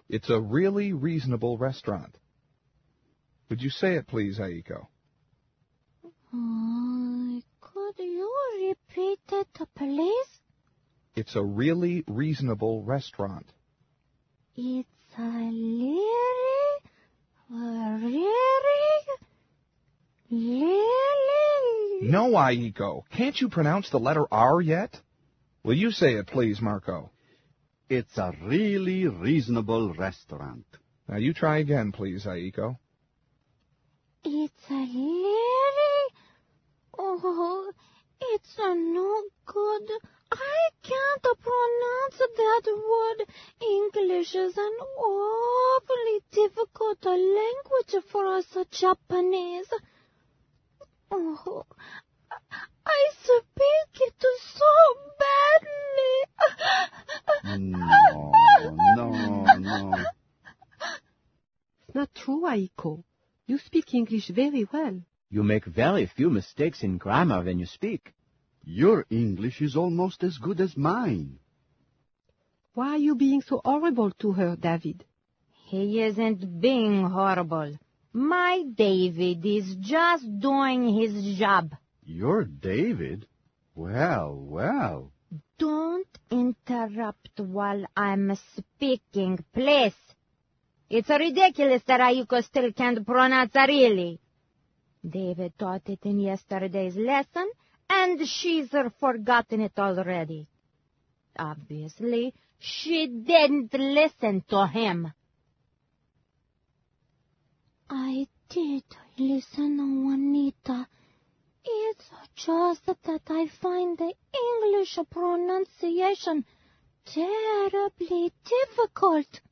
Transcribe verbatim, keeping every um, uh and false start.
It's a really reasonable restaurant. Would you say it, please, Aiko? Uh, could you repeat it, please? It's a really reasonable restaurant. It's a really, really, really... No, Aiko. Can't you pronounce the letter R yet? Will you say it, please, Marco? It's a really reasonable restaurant. Now you try again, please, Aiko. It's a really... Oh, it's a no good... I can't pronounce that word. English is an awfully difficult language for us Japanese. Oh, I speak it so badly. No, no, no. It's not true, Aiko. You speak English very well. You make very few mistakes in grammar when you speak. Your English is almost as good as mine. Why are you being so horrible to her, David? He isn't being horrible. My David is just doing his job. Your David? Well, well. Don't interrupt while I'm speaking, please. It's ridiculous that Aiko still can't pronounce really. David taught it in yesterday's lesson, and she's forgotten it already. Obviously, she didn't listen to him. I did listen, Juanita. It's just that I find the English pronunciation terribly difficult.